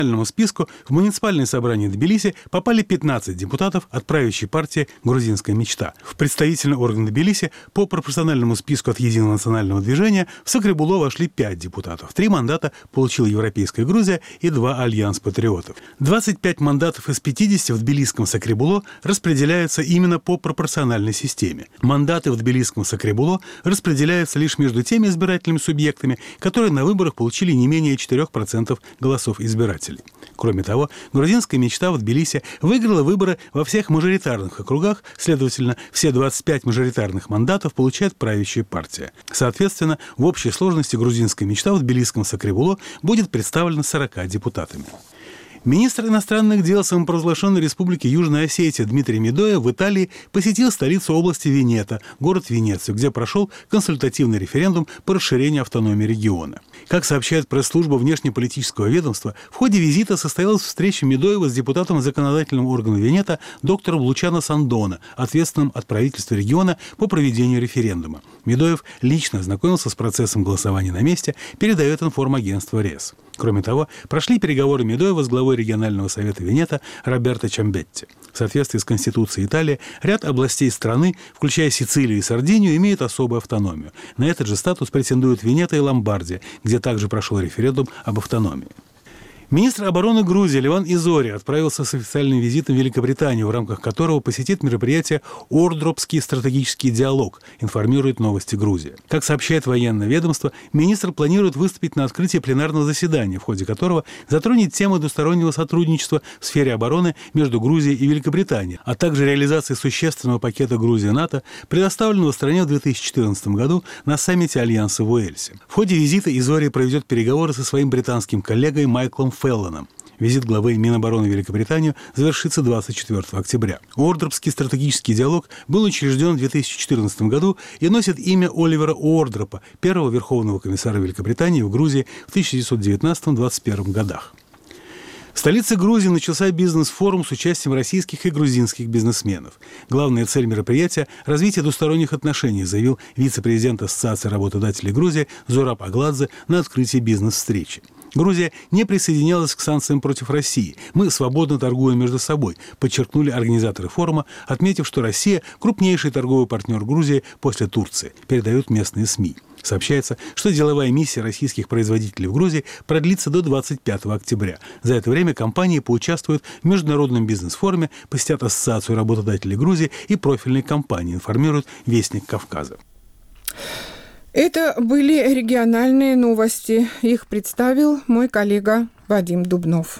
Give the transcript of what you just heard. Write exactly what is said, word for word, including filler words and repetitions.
По списку в муниципальное собрание Тбилиси попали пятнадцать депутатов от правящей партии «Грузинская мечта». В представительный орган Тбилиси по пропорциональному списку от Единого национального движения в Сакребуло вошли пять депутатов. Три мандата получила Европейская Грузия и два Альянс патриотов. двадцать пять мандатов из пятидесяти в тбилисском Сакребуло распределяются именно по пропорциональной системе. Мандаты в тбилисском Сакребуло распределяются лишь между теми избирательными субъектами, которые на выборах получили не менее четырех процентов голосов избирателей. Кроме того, грузинская мечта в Тбилиси выиграла выборы во всех мажоритарных округах, следовательно, все двадцать пять мажоритарных мандатов получает правящая партия. Соответственно, в общей сложности грузинская мечта в тбилисском Сакребуло будет представлена сорока депутатами. Министр иностранных дел самопровозглашенной республики Южная Осетия Дмитрий Медоев в Италии посетил столицу области Венето, город Венецию, где прошел консультативный референдум по расширению автономии региона. Как сообщает пресс-служба внешнеполитического ведомства, в ходе визита состоялась встреча Медоева с депутатом законодательного органа Венето доктором Лучано Сандоно, ответственным от правительства региона по проведению референдума. Медоев лично ознакомился с процессом голосования на месте, передает информагентство РЕС. Кроме того, прошли переговоры Медоева с главой регионального совета Венето Роберто Чамбетти. В соответствии с Конституцией Италии, ряд областей страны, включая Сицилию и Сардинию, имеют особую автономию. На этот же статус претендуют Венето и Ломбардия, где также прошел референдум об автономии. Министр обороны Грузии Леван Изори отправился с официальным визитом в Великобританию, в рамках которого посетит мероприятие «Ордропский стратегический диалог», информирует «Новости Грузии». Как сообщает военное ведомство, министр планирует выступить на открытии пленарного заседания, в ходе которого затронет тему двустороннего сотрудничества в сфере обороны между Грузией и Великобританией, а также реализации существенного пакета Грузии-НАТО, предоставленного стране в две тысячи четырнадцатом году на саммите Альянса в Уэльсе. В ходе визита Изори проведет переговоры со своим британским коллегой Майклом Феллоном. Визит главы Минобороны Великобритании завершится двадцать четвёртого октября. Ордропский стратегический диалог был учрежден в две тысячи четырнадцатом году и носит имя Оливера Уордропа, первого верховного комиссара Великобритании в Грузии в тысяча девятьсот девятнадцатом — двадцать первом годах. В столице Грузии начался бизнес-форум с участием российских и грузинских бизнесменов. Главная цель мероприятия – развитие двусторонних отношений, заявил вице-президент Ассоциации работодателей Грузии Зораб Агладзе на открытии бизнес-встречи. Грузия не присоединялась к санкциям против России. Мы свободно торгуем между собой, подчеркнули организаторы форума, отметив, что Россия – крупнейший торговый партнер Грузии после Турции, передают местные СМИ. Сообщается, что деловая миссия российских производителей в Грузии продлится до двадцать пятого октября. За это время компании поучаствуют в международном бизнес-форуме, посетят Ассоциацию работодателей Грузии и профильные компании, информирует Вестник Кавказа. Это были региональные новости. Их представил мой коллега Вадим Дубнов.